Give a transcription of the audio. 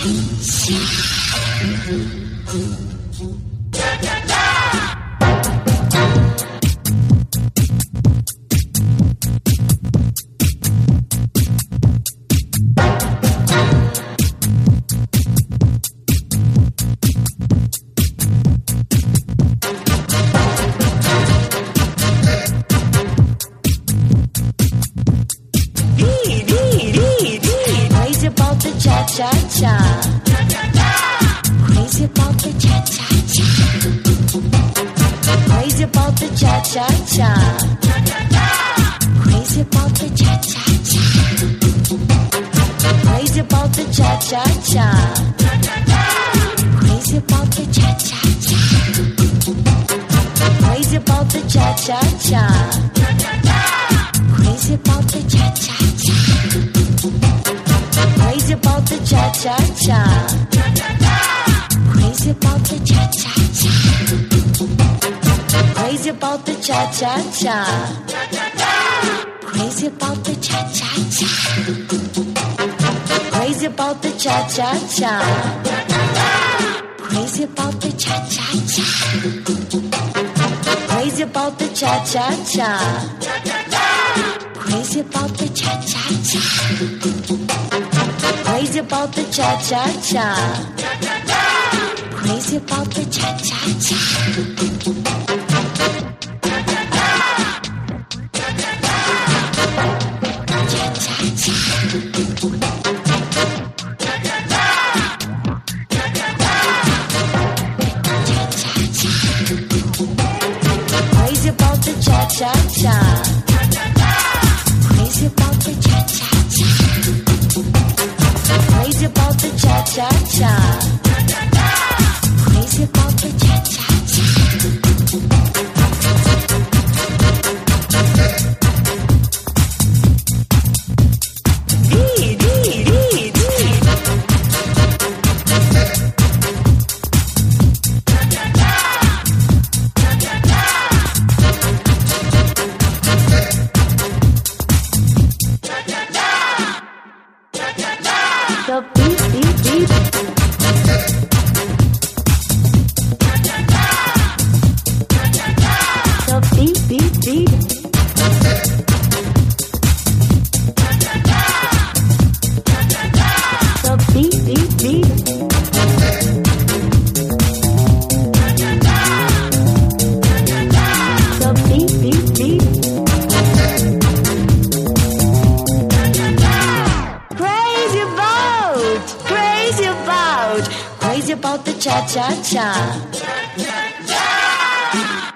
Crazy about the cha-cha-cha. Crazy about the cha-cha-cha. Crazy about the cha-cha-cha. Crazy about the cha-cha-cha. Crazy about the cha-cha-cha. Crazy about the cha-cha-cha. Crazy about the cha-cha-cha. Crazy about the cha-cha-cha. Crazy about the cha-cha-cha. Crazy about the cha-cha-cha. Crazy about the cha-cha-cha. Crazy about the cha-cha-cha. Crazy about the cha-cha-cha. Crazy about the cha-cha-cha. Crazy about the cha-cha-cha. Crazy about the cha-cha-cha. Crazy about the cha-cha-cha. Crazy about the cha-cha-cha. Cha-cha-cha. Crazy about the cha-cha-cha. Crazy about the cha-cha-cha. Crazy about the cha-cha-cha. Crazy about the cha-cha-cha. The beat, beat, beat. The beat, beat, beat. The beat, beat, beat. The beat, beat, beat. Crazy about the cha-cha-cha.